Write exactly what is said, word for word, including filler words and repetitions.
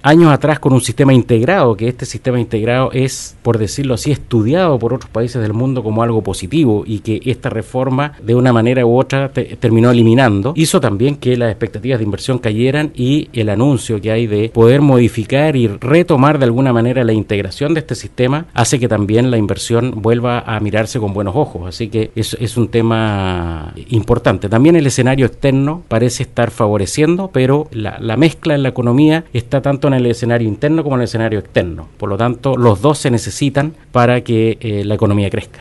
años atrás con un sistema integrado, que este sistema integrado es, por decirlo así, estudiado por otros países del mundo como algo positivo, y que esta reforma de una manera u otra te, terminó eliminando, hizo también que las expectativas de inversión cayeran, y el anuncio que hay de poder modificar y retomar de alguna manera la integración de este sistema hace que también la inversión vuelva a mirarse con buenos ojos. Así que es, es un tema importante. También el escenario externo parece estar favoreciendo, pero la, la mezcla en la economía está tanto en el escenario interno como en el escenario externo. Por lo tanto, los dos se necesitan para que eh, la economía crezca.